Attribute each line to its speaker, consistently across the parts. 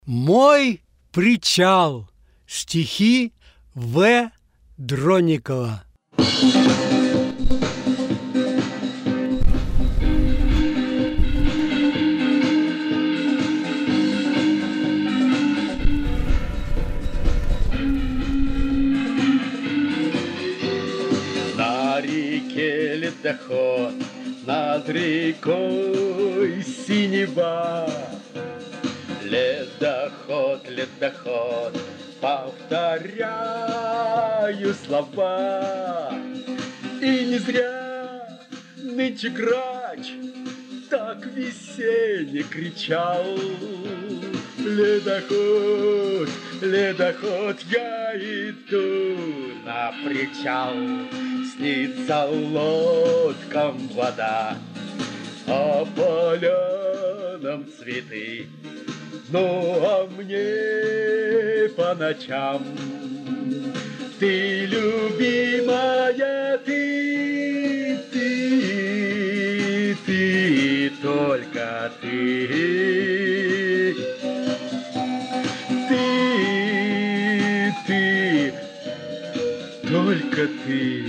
Speaker 1: Мой причал. Стихи В. Дронникова.
Speaker 2: На реке ледоход, над рекой синева. Ледоход, ледоход, повторяю слова. И не зря нынче грач так веселье кричал. Ледоход, ледоход, я иду на причал. Снится лодкам вода, а полянам цветы. Ну, а мне по ночам ты, любимая, ты, только ты, только ты.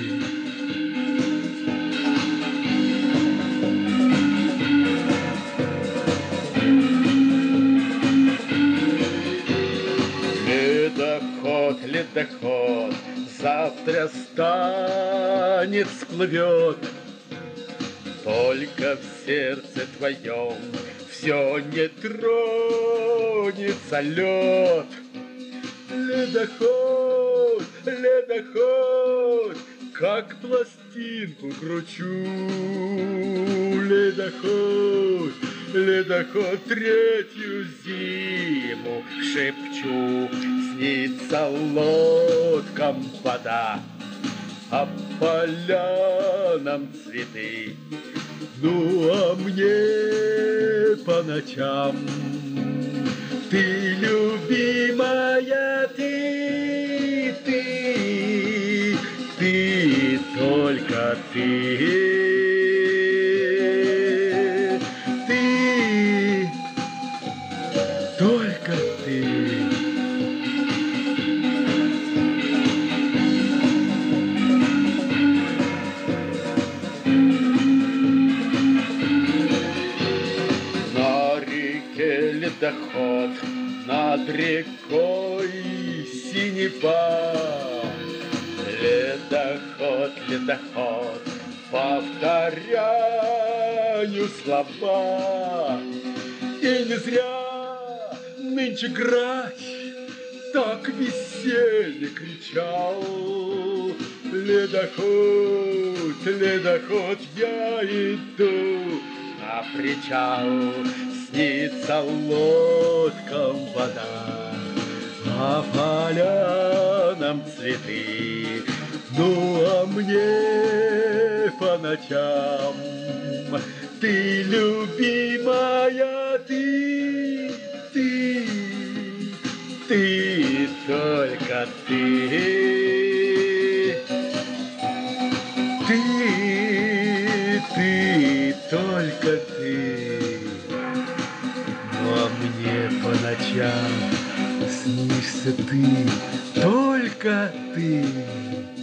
Speaker 2: Ледоход, ледоход, завтра станет, всплывет. Только в сердце твоем все не тронется лед. Ледоход, ледоход, как пластинку кручу. Ледоход, ледоход, третью зиму шепчу. Снится лодкам вода, а полянам цветы. Ну, а мне по ночам ты, любимая, ты, только ты, только ты. Ледоход, над рекой синева. Ледоход, ледоход, повторяю слова. И не зря нынче грач так веселье кричал. Ледоход, ледоход, я иду на причал. Снится лодкам вода, а полянам цветы. Ну, а мне по ночам ты, любимая, ты, только ты, только ты. Ну, а мне по ночам снишься ты, только ты.